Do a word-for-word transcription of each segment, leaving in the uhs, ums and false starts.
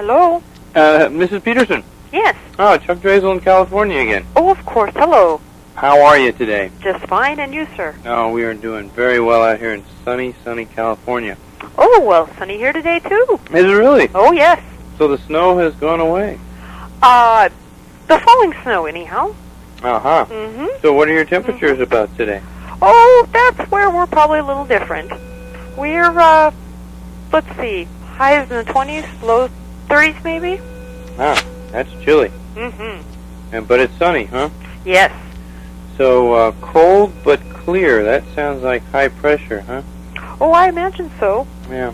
Hello? Uh, Missus Peterson. Yes. Oh, Chuck Drazel in California again. Oh, of course. Hello. How are you today? Just fine, and you, sir? Oh, we are doing very well out here in sunny, sunny California. Oh, well, sunny here today, too. Is it really? Oh, yes. So the snow has gone away? Uh, the falling snow, anyhow. Uh-huh. Mm-hmm. So what are your temperatures mm-hmm. about today? Oh, that's where we're probably a little different. We're, uh, let's see, highs in the twenties, low thirties, maybe? Ah, that's chilly. Mm-hmm. And, but it's sunny, huh? Yes. So, uh, cold but clear. That sounds like high pressure, huh? Oh, I imagine so. Yeah.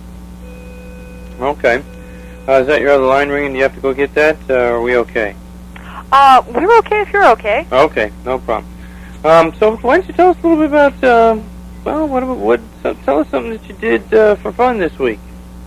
Okay. Uh, is that your other line ringing? Do you have to go get that? Uh, are we okay? Uh, we're okay if you're okay. Okay, no problem. Um, so why don't you tell us a little bit about, uh, well, what, what, so tell us something that you did uh, for fun this week.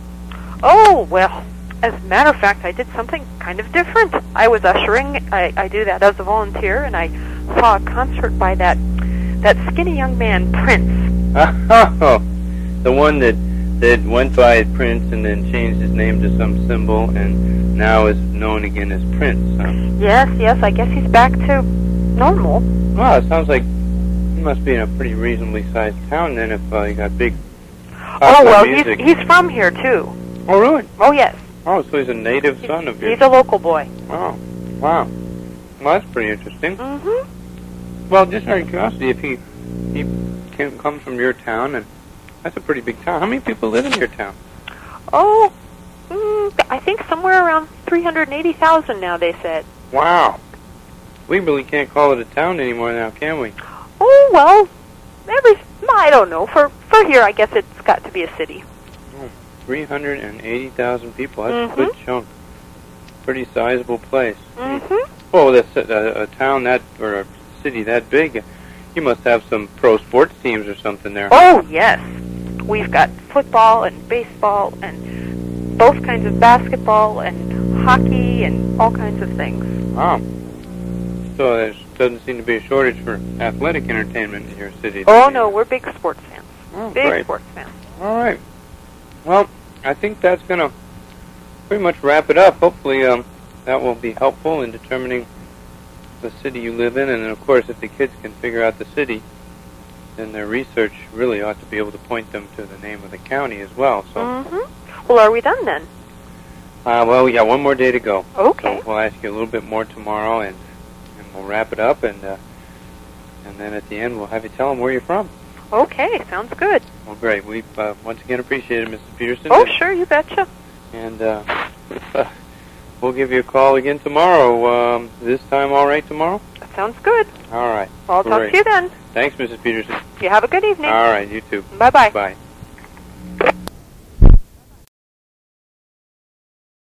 Oh, well, as a matter of fact, I did something kind of different. I was ushering. I, I do that as a volunteer, and I saw a concert by that that skinny young man, Prince. Oh, the one that that went by Prince and then changed his name to some symbol and now is known again as Prince, huh? Yes, yes, I guess he's back to normal. Well, it sounds like he must be in a pretty reasonably sized town then if uh, you got big Oh, well, music. he's he's from here, too. Oh, really? Oh, yes. Oh, so he's a native son of yours. He's a local boy. Oh, wow. Well, that's pretty interesting. Mm-hmm. Well, just out of curiosity, if he he came, comes from your town, and that's a pretty big town. How many people live in your town? Oh, mm, I think somewhere around three hundred eighty thousand now, they said. Wow. We really can't call it a town anymore now, can we? Oh, well, every, I don't know. For, for here, I guess it's got to be a city. Oh, three hundred eighty thousand people. That's mm-hmm. a good chunk. Pretty sizable place. Mm-hmm. Oh, that's a, a town that, or a city that big. You must have some pro sports teams or something there. Oh, yes. We've got football and baseball and both kinds of basketball and hockey and all kinds of things. Wow. So there doesn't seem to be a shortage for athletic entertainment in your city. Oh, no, we're big sports fans. Oh, big great. sports fans. All right. Well, I think that's going to pretty much wrap it up. Hopefully um, that will be helpful in determining the city you live in. And, of course, if the kids can figure out the city, then their research really ought to be able to point them to the name of the county as well. So, mm-hmm. Well, are we done then? Uh, well, we got one more day to go. Okay. So we'll ask you a little bit more tomorrow, and, and we'll wrap it up. And, uh, and then at the end, we'll have you tell them where you're from. Okay, sounds good. Well, great. We uh, once again appreciate it, Missus Peterson. Oh, sure, you betcha. And uh, we'll give you a call again tomorrow. Um, this time all right tomorrow? That sounds good. All right. I'll Great. talk to you then. Thanks, Missus Peterson. You have a good evening. All right, you too. Bye-bye. Bye.